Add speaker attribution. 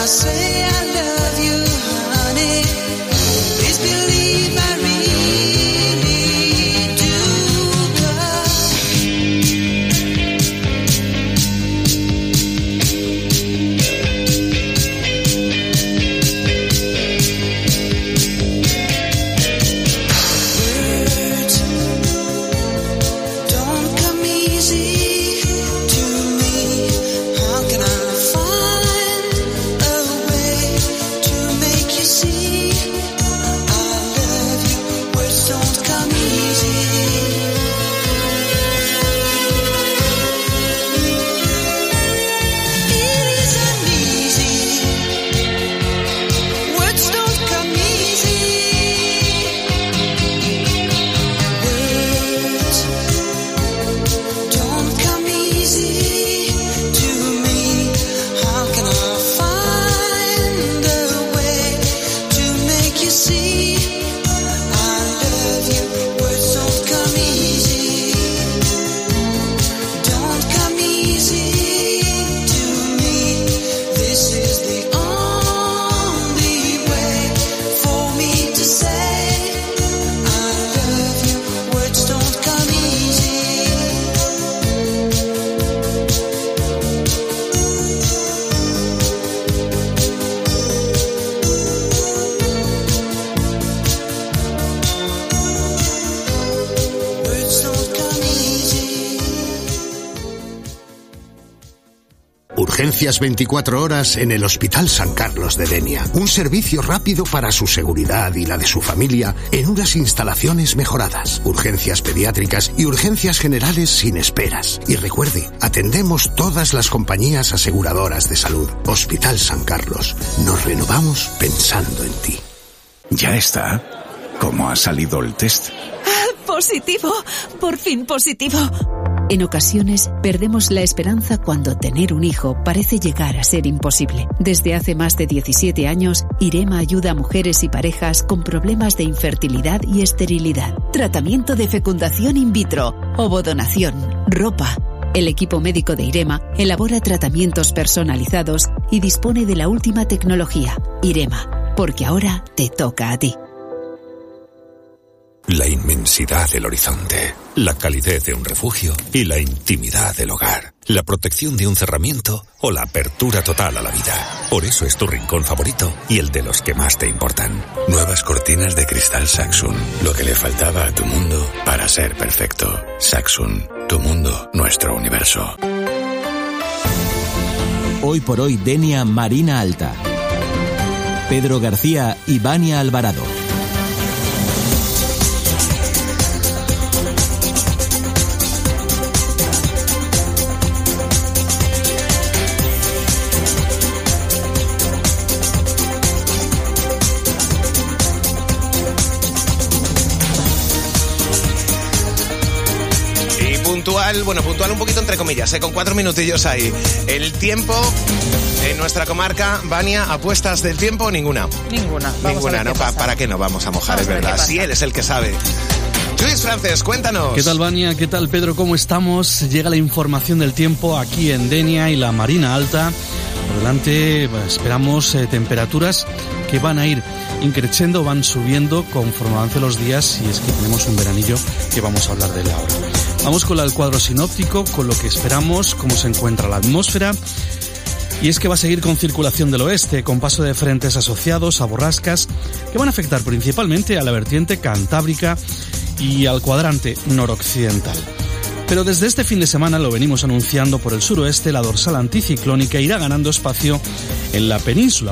Speaker 1: Urgencias 24 horas en el Hospital San Carlos de Denia. Un servicio rápido para su seguridad y la de su familia en unas instalaciones mejoradas. Urgencias pediátricas y urgencias generales sin esperas. Y recuerde, atendemos todas las compañías aseguradoras de salud. Hospital San Carlos. Nos renovamos pensando en ti.
Speaker 2: Ya está. ¿Cómo ha salido el test?
Speaker 3: ¡Positivo! ¡Por fin positivo! En ocasiones, perdemos la esperanza cuando tener un hijo parece llegar a ser imposible. Desde hace más de 17 años, IREMA ayuda a mujeres y parejas con problemas de infertilidad y esterilidad. Tratamiento de fecundación in vitro, ovodonación, ropa. El equipo médico de IREMA elabora tratamientos personalizados y dispone de la última tecnología. IREMA, porque ahora te toca a ti.
Speaker 4: La inmensidad del horizonte, la calidez de un refugio y la intimidad del hogar. La protección de un cerramiento o la apertura total a la vida. Por eso es tu rincón favorito y el de los que más te importan.
Speaker 5: Nuevas cortinas de cristal Saxon. Lo que le faltaba a tu mundo para ser perfecto. Saxon. Tu mundo, nuestro universo.
Speaker 6: Hoy por hoy, Denia Marina Alta. Pedro García y Vania Alvarado.
Speaker 7: Puntual un poquito entre comillas, con 4 minutillos ahí. El tiempo en nuestra comarca, Vania, ¿apuestas del tiempo? Ninguna, ¿no? ¿Para qué nos vamos a mojar? Es verdad, si él es el que sabe. Luis Frances, cuéntanos.
Speaker 8: ¿Qué tal, Vania? ¿Qué tal, Pedro? ¿Cómo estamos? Llega la información del tiempo aquí en Denia y la Marina Alta. Por delante esperamos temperaturas que van a ir increciendo, van subiendo conforme avancen los días, y es que tenemos un veranillo que vamos a hablar de él ahora. Vamos con el cuadro sinóptico, con lo que esperamos, cómo se encuentra la atmósfera. Y es que va a seguir con circulación del oeste, con paso de frentes asociados a borrascas que van a afectar principalmente a la vertiente cantábrica y al cuadrante noroccidental. Pero desde este fin de semana lo venimos anunciando por el suroeste, la dorsal anticiclónica irá ganando espacio en la península.